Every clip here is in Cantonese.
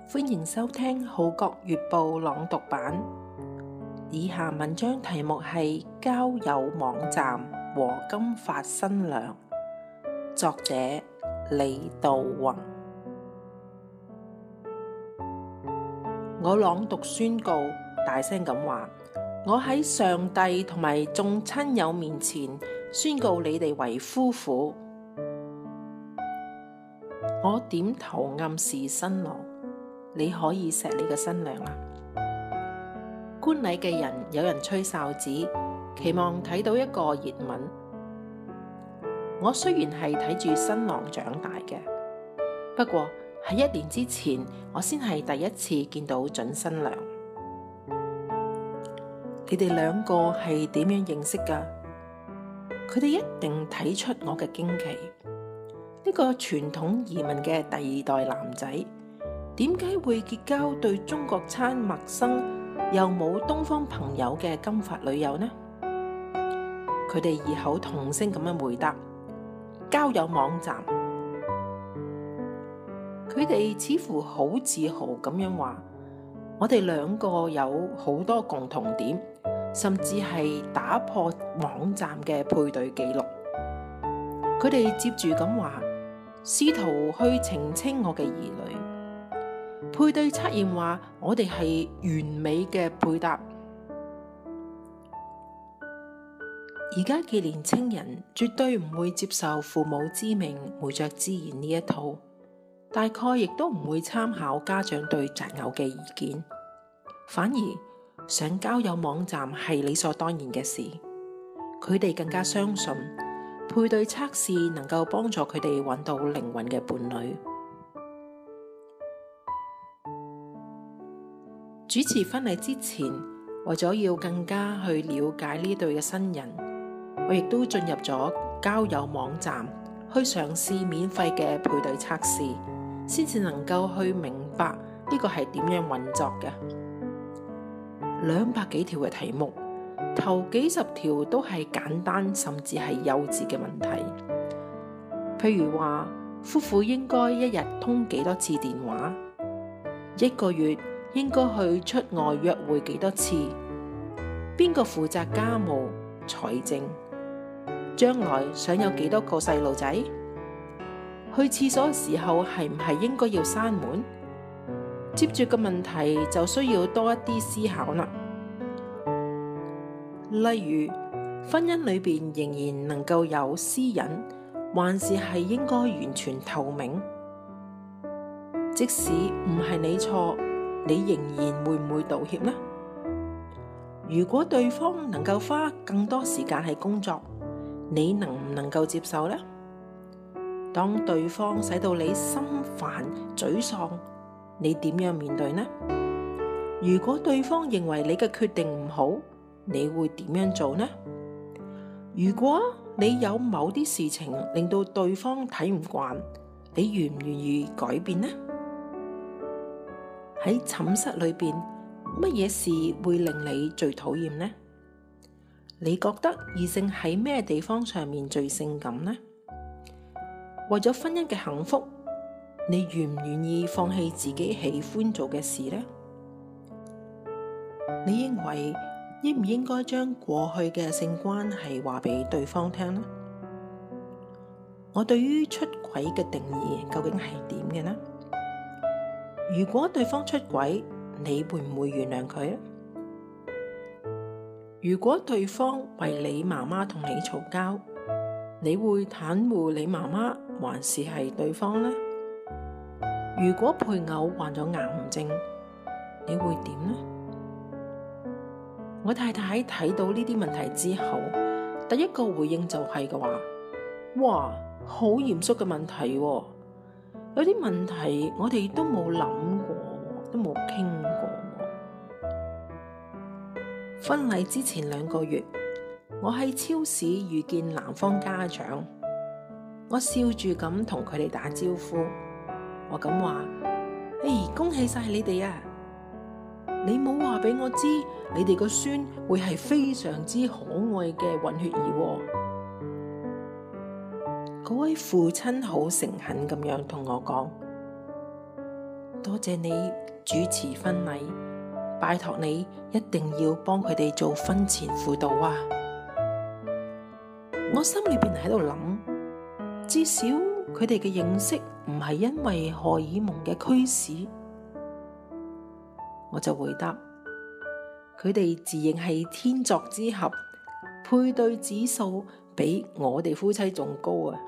歡迎收聽《號角月報》朗讀版。以下文章題目係交友網站和金髮新娘，作者李道宏。我朗讀宣告，大聲咁話：我喺上帝同埋眾親友面前宣告你哋為夫婦。我點頭暗示新郎，你可以錫你嘅新娘啦。觀禮嘅人有人吹哨子，期望睇到一個熱吻。我雖然係睇住新郎長大嘅，不過喺1年之前，我先係第一次見到準新娘。你哋兩個係點樣認識㗎？佢哋一定睇出我嘅驚奇。呢個傳統移民嘅第2代男仔，點解會結交對中國餐陌生又冇東方朋友嘅金髮女友呢？佢哋異口同聲咁樣回答：交友網站。佢哋似乎好自豪咁樣話：我哋兩個有好多共同點，甚至係打破網站嘅配對記錄。佢哋接住咁話，試圖去澄清我嘅疑慮。配對測驗話我哋係完美嘅配搭。而家嘅年青人絕對唔會接受父母之命媒妁之言呢一套，大概亦都唔會參考家長對擇偶嘅意見，反而上交友網站係理所當然嘅事。佢哋更加相信配對測試能夠幫助佢哋揾到靈魂嘅伴侶。主持婚禮之前，為咗要更加去了解呢對嘅新人，我亦都進入咗交友網站去嘗試免費嘅配對測試，先至能夠去明白呢個係點樣運作嘅。200幾條嘅題目，頭幾10條都係簡單甚至係幼稚嘅問題，譬如話夫婦應該一日通幾多次電話，1個月應該去出外約會幾多次，邊個負責家務、財政，將來想有幾多個細路仔，去廁所嘅時候係唔係應該要閂門？接住個問題就需要多一啲思考啦。例如，婚姻裏邊仍然能夠有私隱，還是係應該完全透明？即使唔係你錯，你仍然會唔會道歉呢？如果對方能夠花更多時間喺工作，你能唔能夠接受呢？當對方使到你心煩沮喪，你點樣面對呢？如果對方認為你嘅決定唔好，你會點樣做呢？如果你有某啲事情令到對方睇唔慣，你願唔願意改變呢？喺寢室裏邊，乜嘢事會令你最討厭呢？你覺得異性喺咩地方上面最性感呢？為咗婚姻嘅幸福，你願唔願意放棄自己喜歡做嘅事呢？你認為應唔應該將過去嘅性關係話俾對方聽呢？我對於出軌嘅定義究竟係點嘅呢？如果對方出軌，你會唔會原諒佢？如果對方為你媽媽同你嘈交，你會袒護你媽媽，還是係對方呢？如果配偶患咗癌症，你會點呢？我太太睇到呢啲問題之後，第一個回應就係嘅話：哇，好嚴肅嘅問題喎！有啲問題我哋都冇諗過，都冇傾過。婚禮之前2個月，我喺超市遇見男方家長，我笑住咁同佢哋打招呼，我咁話：恭喜晒你哋啊！你冇話俾我知，你哋個孫會係非常之可愛嘅混血兒喎。嗰位父親好誠懇咁樣同我講： 多謝你主持婚禮，拜託你一定要幫佢哋做婚前輔導啊！我心裏邊喺度諗，至少佢哋嘅認識唔係因為荷爾蒙嘅驅使。我就回答，佢哋自認係天作之合，配對指數比我哋夫妻仲高啊！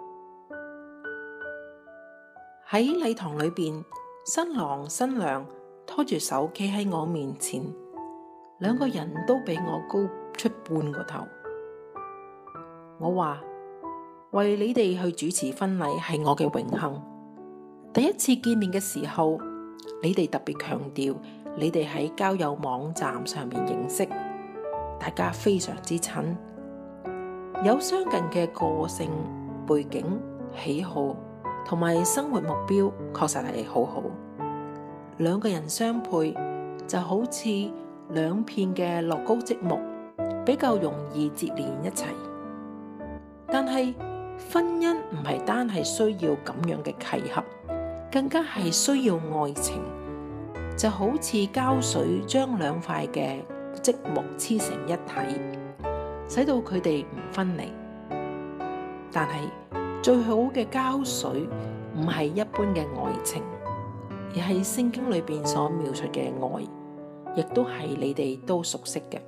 喺禮堂裏邊，新郎新娘拖住手企喺我面前，兩個人都比我高出半個頭。我話，為你哋去主持婚禮係我嘅榮幸。第一次見面嘅時候，你哋特別強調你哋喺交友網站上面認識，大家非常之親，有相近嘅個性、背景、喜好同埋生活目標，確實係好好。兩個人相配就好似兩片嘅樂高積木，比較容易接連一齊。但係婚姻唔係單係需要咁樣嘅契合，更加係需要愛情，就好似膠水將兩塊嘅積木黐成一體，使到佢哋唔分離。但係最好嘅膠水唔係一般嘅愛情，而係聖經裏邊所描述嘅愛，亦都係你哋都熟悉嘅。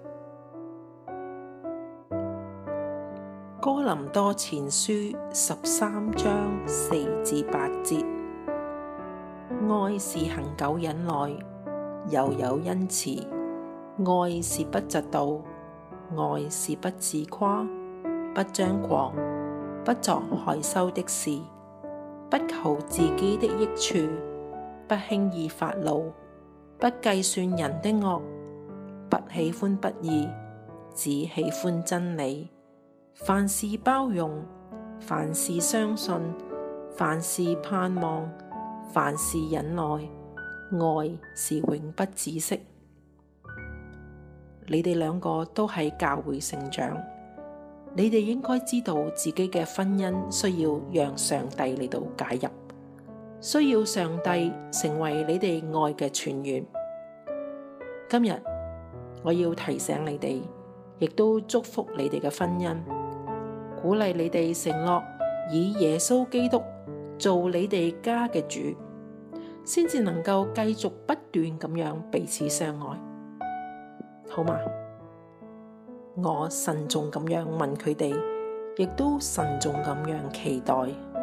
哥林多前書13章4至8節，愛是恒久忍耐，又有恩慈；愛是不嫉妒，愛是不自誇，不張狂，不作害羞的事，不求自己的益處，不輕易發怒，不計算人的惡，不喜歡不義，只喜歡真理。凡事包容，凡事相信，凡事盼望，凡事忍耐，愛是永不止息。你哋兩個都喺教會成長，你哋應該知道自己嘅婚姻需要讓上帝嚟到介入，需要上帝成為你哋愛嘅泉源。今日我要提醒你哋，亦都祝福你哋嘅婚姻，鼓勵你哋承諾以耶穌基督做你哋家嘅主，先至能夠繼續不斷咁樣彼此相愛，好嗎？我慎重咁樣問佢哋，亦都慎重咁樣期待。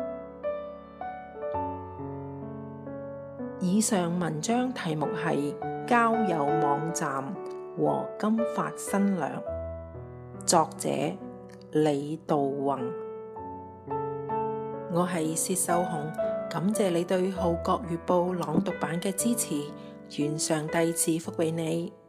以上文章題目係交友網站和金髮新娘，作者李道宏。我係薛秀紅，感謝你對《號角月報》朗讀版嘅支持，願上帝賜福俾你。